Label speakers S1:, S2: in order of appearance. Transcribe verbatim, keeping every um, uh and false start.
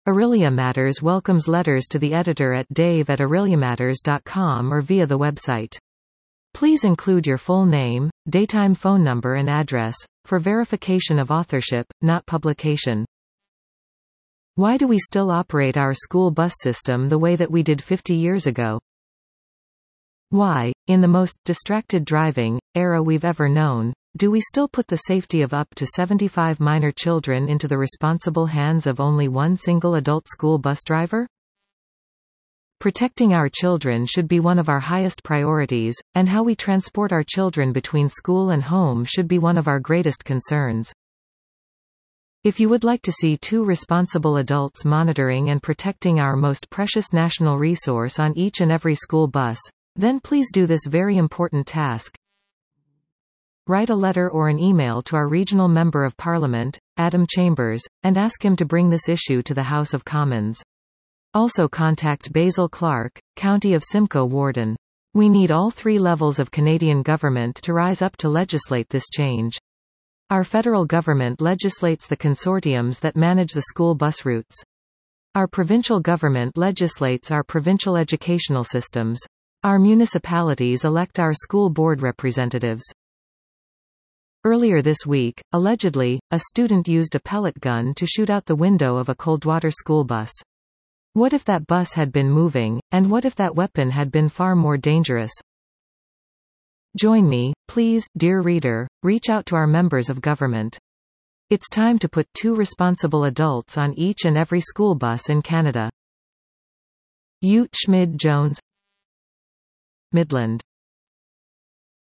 S1: Aurelia Matters welcomes letters to the editor at dave at aureliamatters dot com or via the website. Please include your full name, daytime phone number and address, for verification of authorship, not publication. Why do we still operate our school bus system the way that we did fifty years ago? Why, in the most distracted driving era we've ever known, do we still put the safety of up to seventy-five minor children into the responsible hands of only one single adult school bus driver? Protecting our children should be one of our highest priorities, and how we transport our children between school and home should be one of our greatest concerns. If you would like to see two responsible adults monitoring and protecting our most precious national resource on each and every school bus, then please do this very important task. Write a letter or an email to our regional Member of Parliament, Adam Chambers, and ask him to bring this issue to the House of Commons. Also contact Basil Clark, County of Simcoe Warden. We need all three levels of Canadian government to rise up to legislate this change. Our federal government legislates the consortiums that manage the school bus routes. Our provincial government legislates our provincial educational systems. Our municipalities elect our school board representatives. Earlier this week, allegedly, a student used a pellet gun to shoot out the window of a Coldwater school bus. What if that bus had been moving, and what if that weapon had been far more dangerous? Join me, please, dear reader, reach out to our members of government. It's time to put two responsible adults on each and every school bus in Canada. Ute Schmid Jones, Midland.